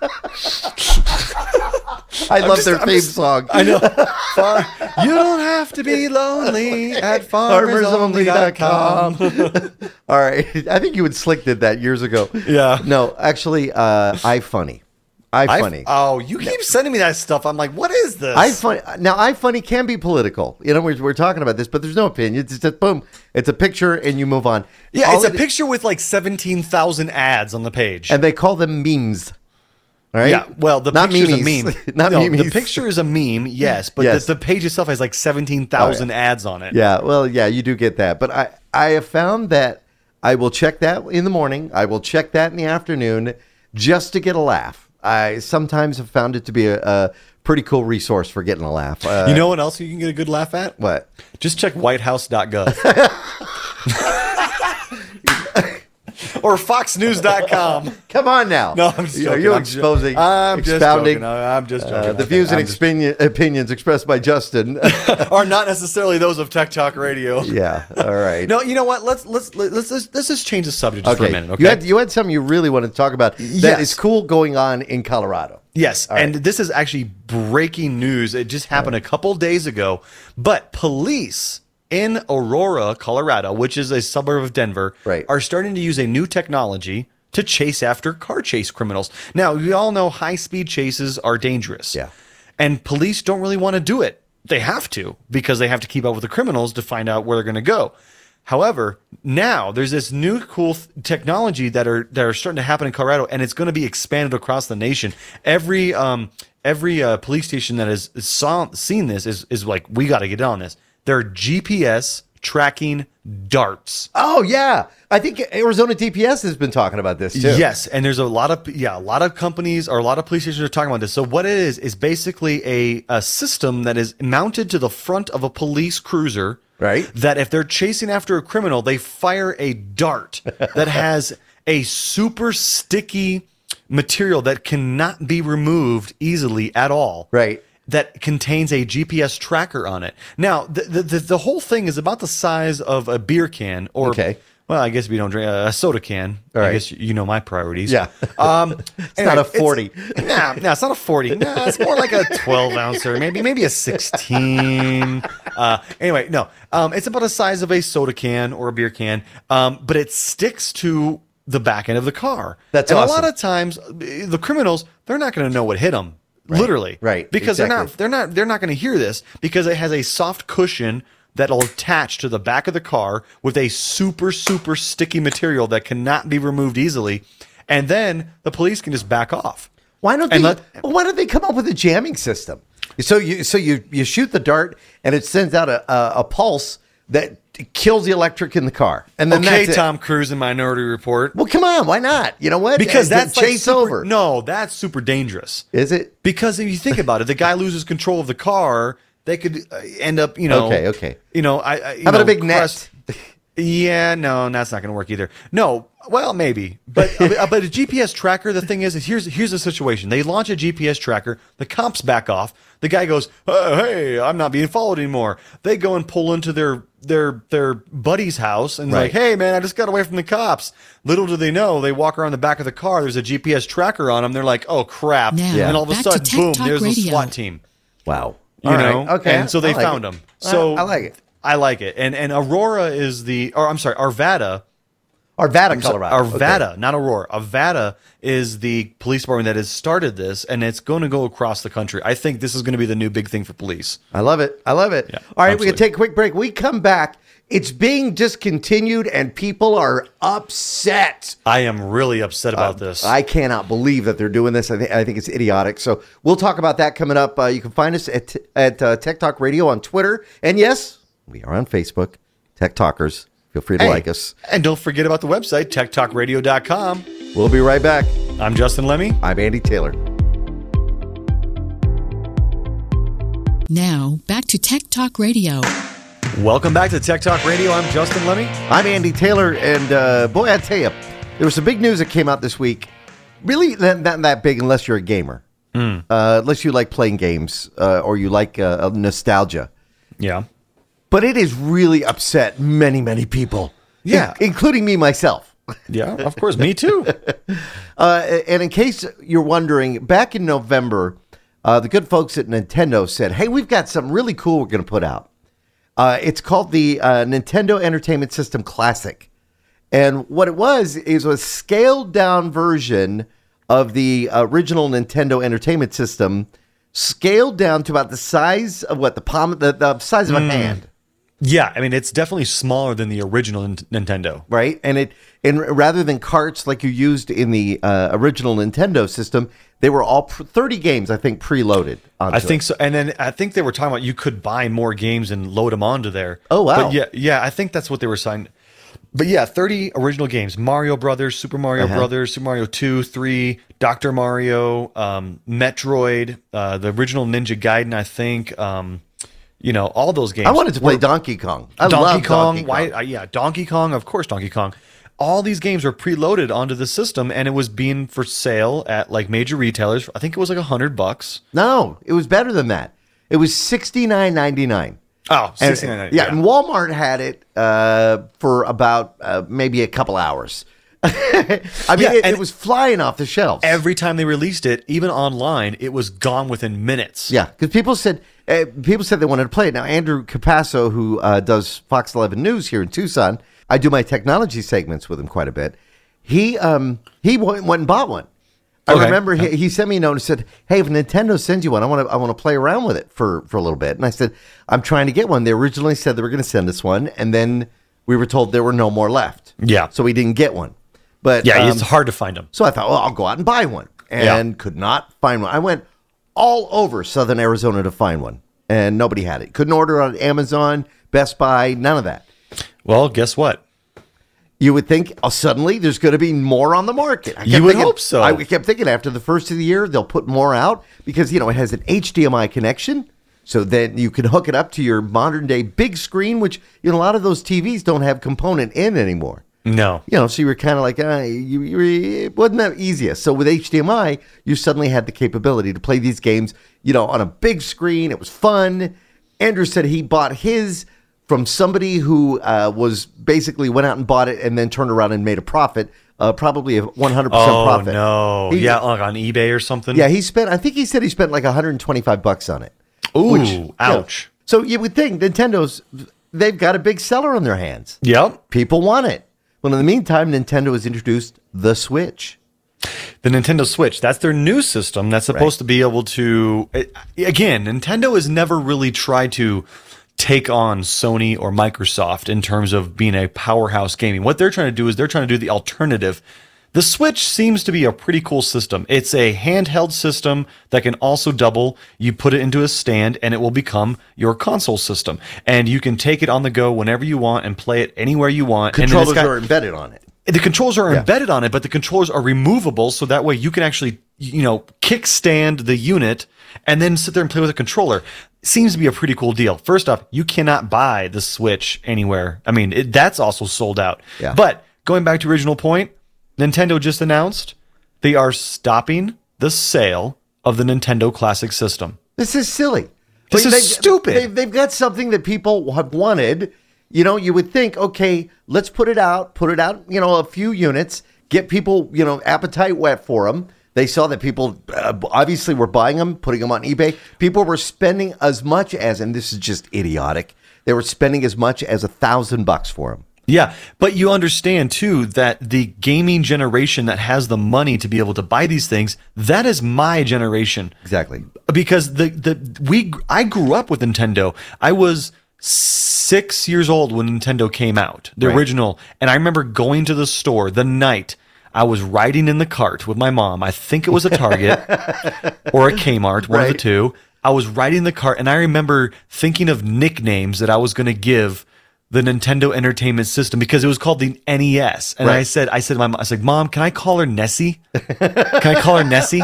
I love their theme song. I know. You don't have to be lonely at FarmersOnly.com. All right. I think you and Slick did that years ago. Yeah. No, actually, iFunny. iFunny. Oh, you keep sending me that stuff. I'm like, what is this? iFunny. Now, iFunny can be political. You know, we're talking about this, but there's no opinion. It's just boom. It's a picture, and you move on. Yeah, it's a picture with like 17,000 ads on the page. And they call them memes. All right? Yeah, well, the Not picture's memes. a meme. Not no, memes. the picture is a meme, yes, but Yes. The page itself has like 17,000 ads on it. Yeah, well, yeah, you do get that. But I have found that I will check that in the morning. I will check that in the afternoon just to get a laugh. I sometimes have found it to be a pretty cool resource for getting a laugh. You know what else you can get a good laugh at? What? Just check whitehouse.gov. Or foxnews.com. Come on now. No, I'm just joking. You're I'm exposing, I'm just expounding. joking. I'm just joking. The views and opinions expressed by Justin. are not necessarily those of Tech Talk Radio. Yeah. All right. No, you know what? Let's just change the subject just for a minute. Okay. You had something you really wanted to talk about that Yes. is cool going on in Colorado. Yes, and this is actually breaking news. It just happened a couple days ago. But police in Aurora, Colorado, which is a suburb of Denver, are starting to use a new technology to chase after car chase criminals. Now, we all know high-speed chases are dangerous. Yeah. And police don't really want to do it. They have to, because they have to keep up with the criminals to find out where they're going to go. However, now there's this new cool technology that are starting to happen in Colorado, and it's going to be expanded across the nation. Every police station that has seen this is like, we got to get on this. They're GPS tracking darts. Oh yeah, I think Arizona DPS has been talking about this too. Yes, and there's a lot of companies or a lot of police stations are talking about this. So what it is basically a system that is mounted to the front of a police cruiser. Right. That if they're chasing after a criminal, they fire a dart that has a super sticky material that cannot be removed easily at all. Right. That contains a GPS tracker on it. Now, the whole thing is about the size of a beer can, or well, I guess if you don't drink a soda can. All right. I guess you know my priorities. Yeah. It's not a 40. No, it's not a 40. No, it's more like a 12 ouncer, maybe a 16. Anyway, no. It's about the size of a soda can or a beer can, but it sticks to the back end of the car. That's and awesome. A lot of times, the criminals, they're not going to know what hit them. Right. Literally, right? Because exactly. they're not going to hear this because it has a soft cushion that'll attach to the back of the car with a super sticky material that cannot be removed easily, and then the police can just back off. Why don't they come up with a jamming system? So you shoot the dart and it sends out a pulse that kills the electric in the car, and then okay, that's Tom Cruise in Minority Report. Well, come on, why not? You know what? Because that's chase like over. No, that's super dangerous. Is it? Because if you think about it, the guy loses control of the car. They could end up, Okay. You know, How about a big net? Yeah, no, that's not going to work either. No, well, maybe, but a GPS tracker. The thing is here's the situation. They launch a GPS tracker. The cops back off. The guy goes, "Hey, I'm not being followed anymore." They go and pull into their buddy's house and like, "Hey, man, I just got away from the cops." Little do they know, they walk around the back of the car. There's a GPS tracker on them. They're like, "Oh crap!" Now, And all of a back to sudden, Tech boom, Talk there's Radio. a SWAT team. Wow. You All know, right. Okay. and so they found them. So I like it. I like it. And Aurora is Arvada. Arvada, Colorado. Arvada, not Aurora. Arvada is the police department that has started this, and it's going to go across the country. I think this is going to be the new big thing for police. I love it. Yeah, All right, absolutely. we can take a quick break. We come back. It's being discontinued, and people are upset. I am really upset about this. I cannot believe that they're doing this. I think it's idiotic. So we'll talk about that coming up. You can find us at Tech Talk Radio on Twitter. And yes, we are on Facebook, Tech Talkers. Feel free to like us. And don't forget about the website, techtalkradio.com. We'll be right back. I'm Justin Lemmy. I'm Andy Taylor. Now, back to Tech Talk Radio. Welcome back to Tech Talk Radio. I'm Justin Lemmy. I'm Andy Taylor, and boy, I tell you, there was some big news that came out this week. Really, not that big unless you're a gamer, unless you like playing games or you like nostalgia. Yeah. But it has really upset many, many people. Yeah. Including me myself. Yeah, of course. Me too. And in case you're wondering, back in November, the good folks at Nintendo said, hey, we've got something really cool we're going to put out. It's called the Nintendo Entertainment System Classic. And what it was is a scaled down version of the original Nintendo Entertainment System, scaled down to about the size of the size of a hand. Yeah, I mean, it's definitely smaller than the original Nintendo. Right? And rather than carts like you used in the original Nintendo system, they were all 30 games, I think, preloaded onto I think so. And then I think they were talking about you could buy more games and load them onto there. Oh, wow. But yeah, I think that's what they were saying. But yeah, 30 original games. Mario Brothers, Super Mario Brothers, Super Mario 2, 3, Dr. Mario, Metroid, the original Ninja Gaiden, I think. All those games. I wanted to play Donkey Kong. I Donkey love Kong. Donkey Kong. Donkey Kong. Of course, Donkey Kong. All these games were preloaded onto the system, and it was being for sale at like major retailers. I think it was like $100. No, it was better than that. It was $69.99. Oh, $69.99. Yeah, and Walmart had it for about maybe a couple hours. It was flying off the shelves. Every time they released it, even online, it was gone within minutes. Yeah, because people said they wanted to play it. Now, Andrew Capasso, who does Fox 11 News here in Tucson, I do my technology segments with him quite a bit. He went and bought one. I remember he sent me a note and said, "Hey, if Nintendo sends you one, I want to play around with it for a little bit." And I said, "I'm trying to get one." They originally said they were going to send us one, and then we were told there were no more left. Yeah, so we didn't get one. But yeah, it's hard to find them. So I thought, well, I'll go out and buy one, and could not find one. I went all over Southern Arizona to find one, and nobody had it. Couldn't order on Amazon, Best Buy, none of that. Well, guess what? You would think suddenly there's going to be more on the market. You would hope so. I kept thinking after the first of the year, they'll put more out because, it has an HDMI connection. So then you can hook it up to your modern day big screen, which, a lot of those TVs don't have component in anymore. No. So you were kind of like, it wasn't that easiest. So with HDMI, you suddenly had the capability to play these games, on a big screen. It was fun. Andrew said he bought his from somebody who was basically went out and bought it and then turned around and made a profit, probably a 100% profit. Oh, no. Like on eBay or something? Yeah, I think he said he spent like $125 on it. Ooh, ouch. So you would think they've got a big seller on their hands. Yep. People want it. Well, in the meantime, Nintendo has introduced the Switch. The Nintendo Switch. That's their new system that's supposed to be able to... Again, Nintendo has never really tried to take on Sony or Microsoft in terms of being a powerhouse gaming. What they're trying to do is they're trying to do the alternative. The Switch seems to be a pretty cool system. It's a handheld system that can also double. You put it into a stand and it will become your console system. And you can take it on the go whenever you want and play it anywhere you want. Controllers are embedded on it. The controls are embedded on it, but the controls are removable, so that way you can actually, kickstand the unit and then sit there and play with a controller. Seems to be a pretty cool deal. First off, you cannot buy the Switch anywhere. I mean, that's also sold out. Yeah. But going back to original point, Nintendo just announced they are stopping the sale of the Nintendo Classic System. This is silly. This is stupid. They've got something that people have wanted. You would think, okay, let's put it out, a few units, get people, appetite wet for them. They saw that people obviously were buying them, putting them on eBay. People were spending as much as, and this is just idiotic, they were spending as much as $1,000 for them. Yeah, but you understand too that the gaming generation that has the money to be able to buy these things, that is my generation. Exactly. Because I grew up with Nintendo. I was 6 years old when Nintendo came out, the Right. original. And I remember going to the store the night I was riding in the cart with my mom. I think it was a Target or a Kmart, one of the Right. two. I was riding the cart, and I remember thinking of nicknames that I was going to give the Nintendo Entertainment System because it was called the NES. And Right. I said to my mom, I was like, Mom, can I call her Nessie? Can I call her Nessie?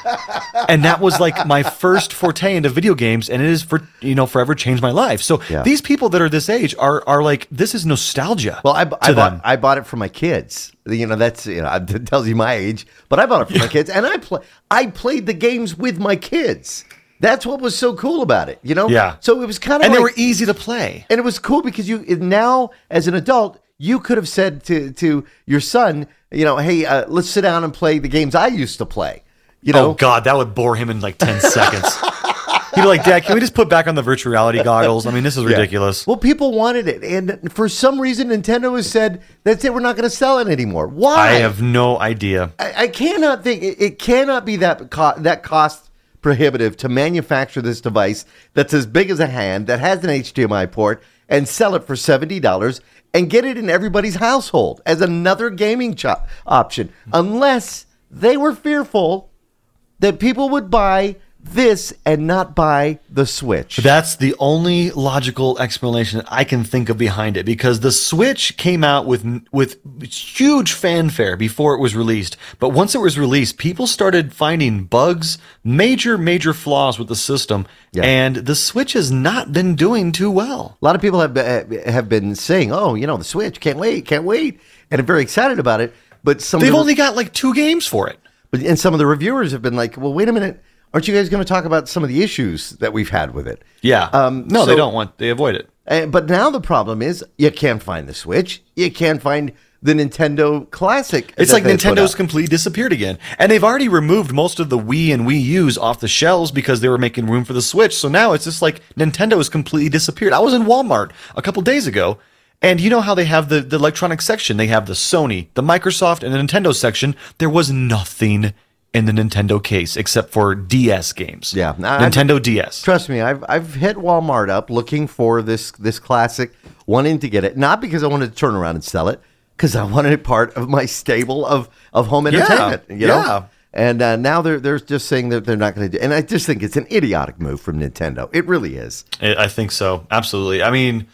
And that was like my first forte into video games, and it is forever changed my life. So Yeah. these people that are this age are like, this is nostalgia. Well, them. I bought it for my kids. That's it tells you my age. But I bought it for my kids, and I played the games with my kids. That's what was so cool about it, Yeah. So it was kind of and like, they were easy to play. and it was cool because now as an adult you could have said to your son, hey, let's sit down and play the games I used to play. Oh God, that would bore him in like 10 seconds. He'd be like, Dad, can we just put back on the virtual reality goggles? I mean, this is ridiculous. Well, people wanted it, and for some reason, Nintendo has said that's it. We're not going to sell it anymore. Why? I have no idea. I cannot think. It cannot be that cost prohibitive to manufacture this device that's as big as a hand, that has an HDMI port, and sell it for $70 and get it in everybody's household as another gaming option, unless they were fearful that people would buy this and not buy the Switch. That's the only logical explanation I can think of behind it, because the Switch came out with huge fanfare before it was released. But once it was released, people started finding bugs, major flaws with the system, and the Switch has not been doing too well. A lot of people have been saying, "Oh, the Switch, can't wait," and are very excited about it. But They've only got like 2 games for it. And some of the reviewers have been like, "Well, wait a minute, aren't you guys going to talk about some of the issues that we've had with it?" Yeah. No, they don't want. They avoid it. But now the problem is you can't find the Switch. You can't find the Nintendo Classic. It's that like they put Nintendo's out. completely disappeared again. And they've already removed most of the Wii and Wii U's off the shelves because they were making room for the Switch. So now it's just like Nintendo has completely disappeared. I was in Walmart a couple days ago, and you know how they have the electronic section? They have the Sony, the Microsoft, and the Nintendo section. There was nothing in the Nintendo case except for DS games. Yeah. Nintendo DS. Trust me, I've hit Walmart up looking for this Classic, wanting to get it, not because I wanted to turn around and sell it, because I wanted it part of my stable of home entertainment. Yeah. And now they're just saying that they're not going to do. And I just think it's an idiotic move from Nintendo. It really is. I think so. Absolutely. I mean,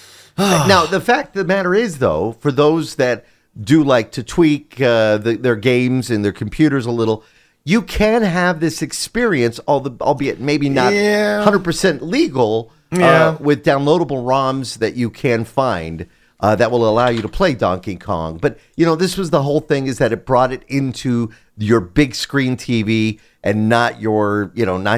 Now the fact of the matter is, though, for those that do like to tweak their games and their computers a little, you can have this experience, albeit maybe not 100% legal, with downloadable ROMs that you can find that will allow you to play Donkey Kong. But this was the whole thing, is that it brought it into your big screen TV and not your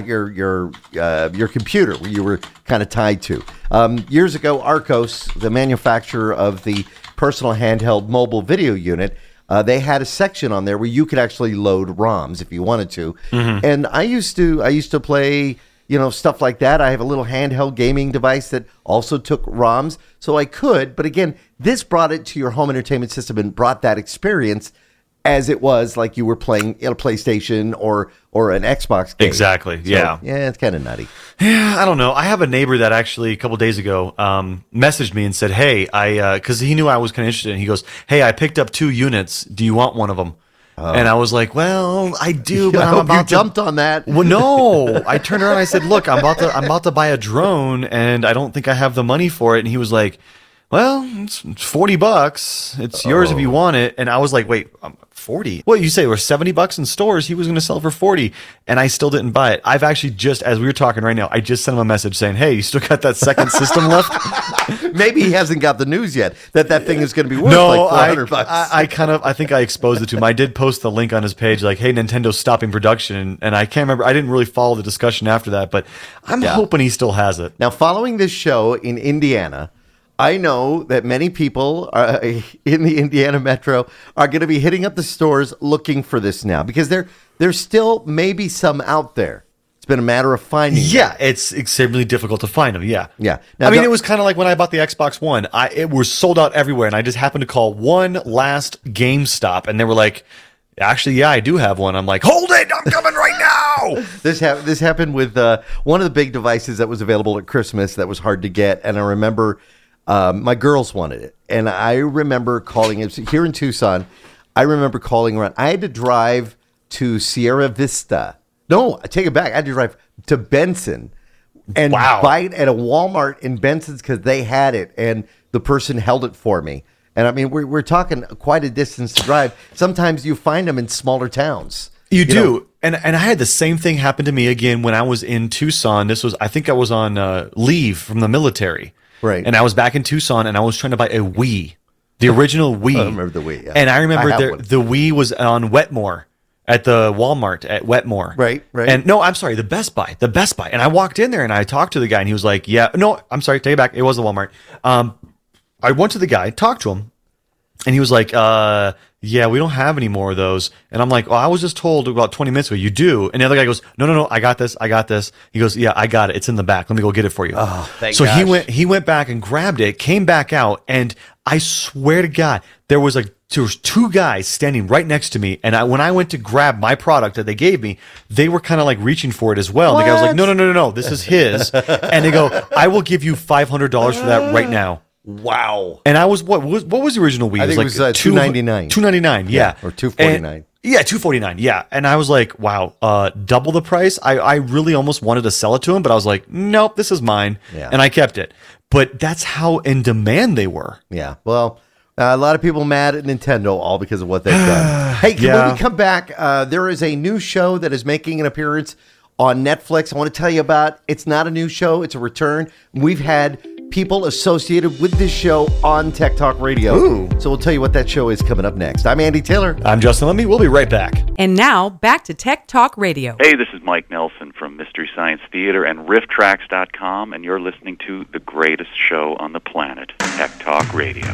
computer where you were kind of tied to. Years ago, Arcos, the manufacturer of the personal handheld mobile video unit, they had a section on there where you could actually load ROMs if you wanted to. Mm-hmm. And I used to play, stuff like that. I have a little handheld gaming device that also took ROMs, so I could. But again, this brought it to your home entertainment system and brought that experience as it was like you were playing a PlayStation or an Xbox game. Exactly. So, yeah. Yeah, it's kind of nutty. Yeah, I don't know. I have a neighbor that actually a couple days ago messaged me and said, "Hey, because he knew I was kind of interested. And he goes, 'Hey, I picked up 2 units. Do you want one of them?' And I was like, 'Well, I do, but I I'm hope about you jumped on that. Well, no. I turned around and I said, "Look, I'm about to buy a drone, and I don't think I have the money for it." And he was like, "Well, it's $40. It's yours if you want it." And I was like, "Wait, 40? Well, you say it was $70 in stores. He was going to sell for 40, and I still didn't buy it." I've actually just, as we were talking right now, I just sent him a message saying, "Hey, you still got that second system left?" Maybe he hasn't got the news yet that thing is going to be worth like $400. I think I exposed it to him. I did post the link on his page, like, "Hey, Nintendo's stopping production," and I can't remember. I didn't really follow the discussion after that, but I'm hoping he still has it. Now, following this show in Indiana, I know that many people in the Indiana metro are going to be hitting up the stores looking for this now, because there's still maybe some out there. It's been a matter of finding Yeah, them. it's extremely difficult to find them. Yeah. Yeah. Now, I mean, it was kind of like when I bought the Xbox One. It was sold out everywhere, and I just happened to call one last GameStop, and they were like, Actually, yeah, I do have one. I'm like, hold it, I'm coming right now. This happened with one of the big devices that was available at Christmas that was hard to get, and I remember my girls wanted it, and I remember calling it here in Tucson. I remember calling around. I had to drive to Sierra Vista. No, I take it back. I had to drive to Benson and buy it at a Walmart in Benson's because they had it, and the person held it for me. And I mean, we're talking quite a distance to drive. Sometimes you find them in smaller towns. You do. know? And I had the same thing happen to me again when I was in Tucson. I think I was on leave from the military. Right. And I was back in Tucson and I was trying to buy a Wii, the original Wii. I remember the Wii, yeah. And I remember one. the Wii was on Wetmore at the Walmart at Wetmore. Right. And no, I'm sorry, the Best Buy. And I walked in there and I talked to the guy and he was like, yeah, no, I'm sorry, take it back. It was the Walmart. I went to the guy, talked to him, and he was like, yeah, we don't have any more of those. And I'm like, oh, I was just told about 20 minutes ago, you do. And the other guy goes, no, I got this. He goes, yeah, I got it. It's in the back. Let me go get it for you. Oh, thank so gosh. he went back and grabbed it, came back out, and I swear to God, there was two guys standing right next to me. And when I went to grab my product that they gave me, they were kind of like reaching for it as well. And the guy was like, no, this is his. And they go, I will give you $500 for that right now. Wow. And I was what was the original Wii? I think it was $299. $299, yeah. Or $249. And, yeah, $249, yeah. And I was like, wow, double the price. I really almost wanted to sell it to him, but I was like, nope, this is mine. Yeah. And I kept it. But that's how in demand they were. Yeah. Well, a lot of people mad at Nintendo all because of what they've done. Hey, when we come back, there is a new show that is making an appearance on Netflix. I want to tell you about. It's not a new show. It's a return. We've had people associated with this show on Tech Talk Radio. Ooh. So we'll tell you what that show is coming up next. I'm Andy Taylor. I'm Justin Lemmy. We'll be right back. And now, back to Tech Talk Radio. Hey, this is Mike Nelson from Mystery Science Theater and RiffTracks.com, and you're listening to the greatest show on the planet, Tech Talk Radio.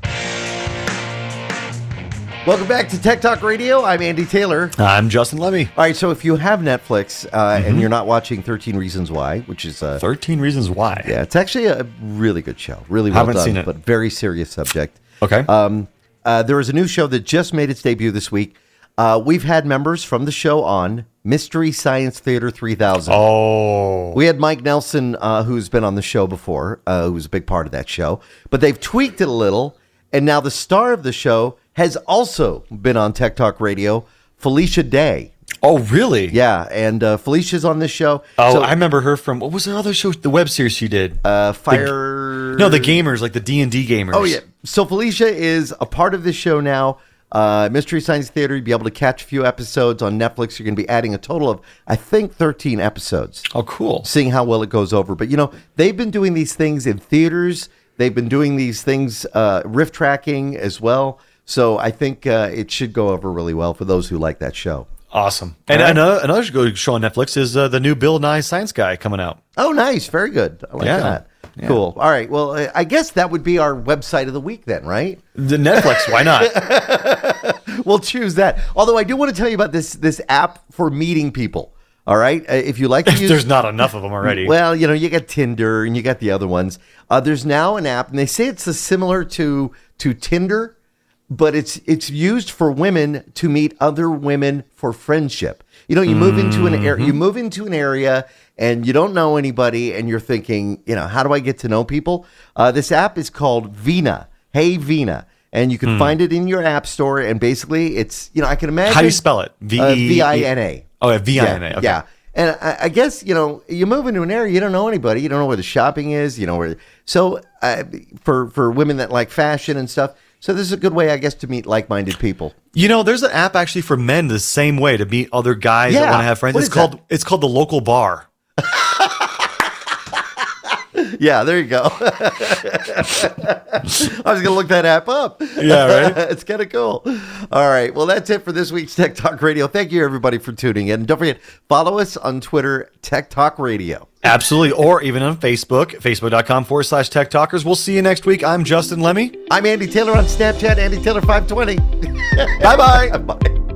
Welcome back to Tech Talk Radio. I'm Andy Taylor. I'm Justin Lemmy. All right, so if you have Netflix and you're not watching 13 Reasons Why, which is 13 Reasons Why. Yeah, it's actually a really good show. Really well Haven't done, seen it. but very serious subject. Okay. There is a new show that just made its debut this week. We've had members from the show on Mystery Science Theater 3000. Oh. We had Mike Nelson, who's been on the show before, who was a big part of that show. But they've tweaked it a little, and now the star of the show has also been on Tech Talk Radio, Felicia Day. Oh, really? Yeah, and Felicia's on this show. Oh, So, I remember her from, what was the other show, the web series she did? Fire... The gamers, like the D&D gamers. Oh, yeah. So Felicia is a part of this show now. Mystery Science Theater, you'll be able to catch a few episodes on Netflix. You're going to be adding a total of, I think, 13 episodes. Oh, cool. Seeing how well it goes over. But, they've been doing these things in theaters. They've been doing these things, riff tracking as well. So I think it should go over really well for those who like that show. Awesome. And another show on Netflix is the new Bill Nye Science Guy coming out. Oh, nice. Very good. I like that. Yeah. Cool. All right. Well, I guess that would be our website of the week then, right? The Netflix, why not? We'll choose that. Although I do want to tell you about this app for meeting people. All right. If you like to use... There's not enough of them already. Well, you got Tinder and you got the other ones. There's now an app, and they say it's similar to Tinder, but it's used for women to meet other women for friendship. You move into an area and you don't know anybody and you're thinking, how do I get to know people? This app is called Vina. Hey Vina. And you can find it in your app store, and basically it's, I can imagine. How do you spell it? Vina. Oh, yeah, Vina. Okay. Yeah. And I guess, you move into an area, you don't know anybody. You don't know where the shopping is, So for women that like fashion and stuff, so this is a good way, I guess, to meet like-minded people. There's an app actually for men the same way to meet other guys that want to have friends. It's called The Local Bar. Yeah, there you go. I was going to look that app up. Yeah, right? It's kind of cool. All right. Well, that's it for this week's Tech Talk Radio. Thank you, everybody, for tuning in. Don't forget, follow us on Twitter, Tech Talk Radio. Absolutely. Or even on Facebook, facebook.com/Tech Talkers. We'll see you next week. I'm Justin Lemmy. I'm Andy Taylor on Snapchat, Andy Taylor 520. Bye-bye. Bye.